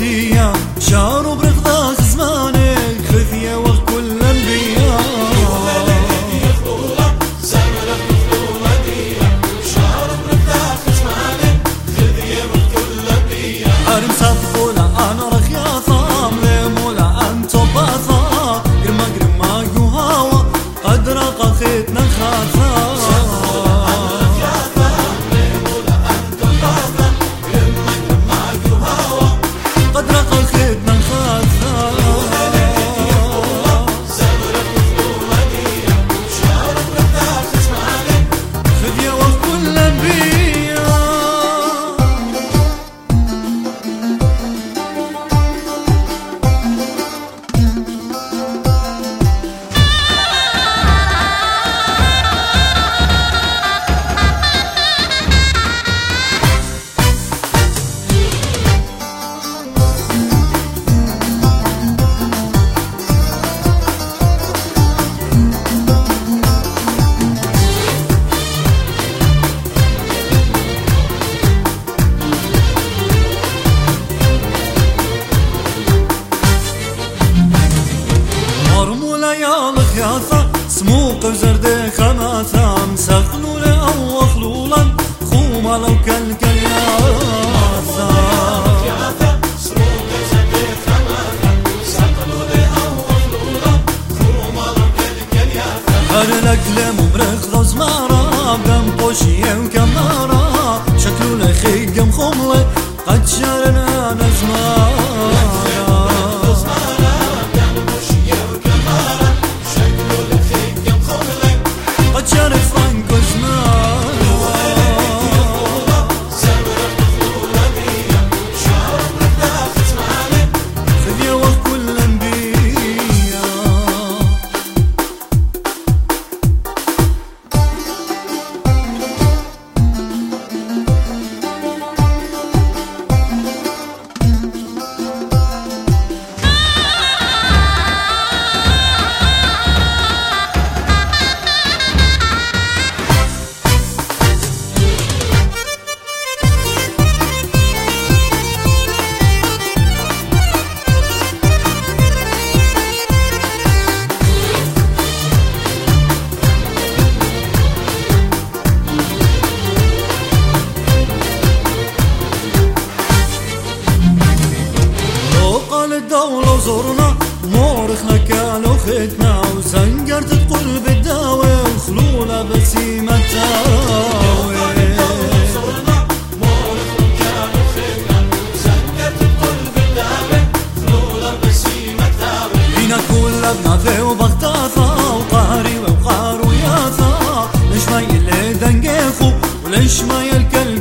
ودية شعر برغضة زمانك خذية وقت كل انبياء عرم صفقولا انا رخياطة مليمولا انتو باثا قرما قرما يهاوى قد رقا خيتنا الخاثة يا الخياطة سموق وزرد خماثة مسخلو لأو خلولا خوما لو كالكياثة سموق وزرد خماثة مسخلو لأو خلولا خوما لو كالكياثة هرلك لمبرخ ذو زمارة بدم بوشية وكمارة شكلو لخيق مخملة قد شارنا نزمارة الدولة وزورنا مورخنا كانوا ختنا وزنقرت تقول بالداوي وخلونا بسيمة تاوي هنا كل بناثي وبغتاثة وقهري وقهر وياثة ليش ما يلي دنقيخو وليش ما يلكل